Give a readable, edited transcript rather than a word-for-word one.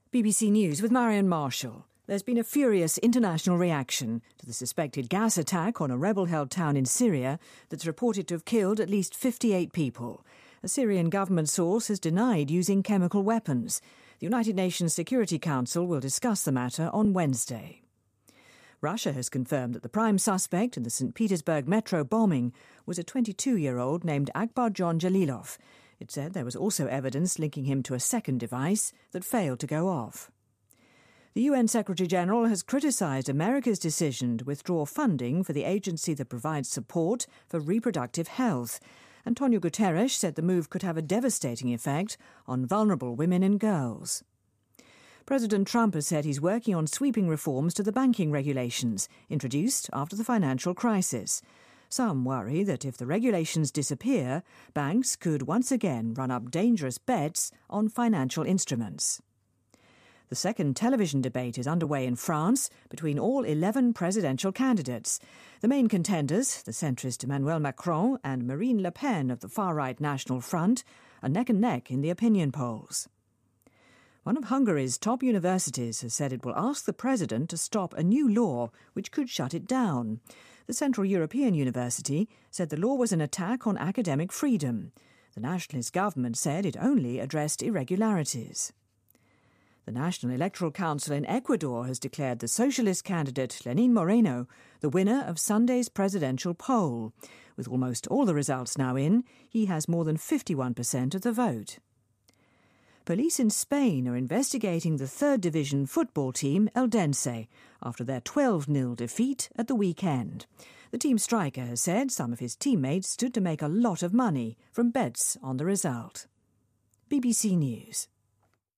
BBC News with Marion Marshall. There's been a furious international reaction to the suspected gas attack on a rebel-held town in Syria that's reported to have killed at least 58 people. A Syrian government source has denied using chemical weapons. The United Nations Security Council will discuss the matter on Wednesday. Russia has confirmed that the prime suspect in the St. Petersburg metro bombing was a 22-year-old named Akbar John Jalilov. It said there was also evidence linking him to a second device that failed to go off. The UN Secretary-General has criticised America's decision to withdraw funding for the agency that provides support for reproductive health. Antonio Guterres said the move could have a devastating effect on vulnerable women and girls. President Trump has said he's working on sweeping reforms to the banking regulations introduced after the financial crisis. Some worry that if the regulations disappear, banks could once again run up dangerous bets on financial instruments. The second television debate is underway in France between all 11 presidential candidates. The main contenders, the centrist Emmanuel Macron and Marine Le Pen of the far-right National Front, are neck and neck in the opinion polls. One of Hungary's top universities has said it will ask the president to stop a new law which could shut it down. The Central European University said the law was an attack on academic freedom. The nationalist government said it only addressed irregularities. The National Electoral Council in Ecuador has declared the socialist candidate Lenín Moreno the winner of Sunday's presidential poll. With almost all the results now in, he has more than 51% of the vote. Police in Spain are investigating the third division football team Eldense after their 12-0 defeat at the weekend. The team striker has said some of his teammates stood to make a lot of money from bets on the result. BBC News.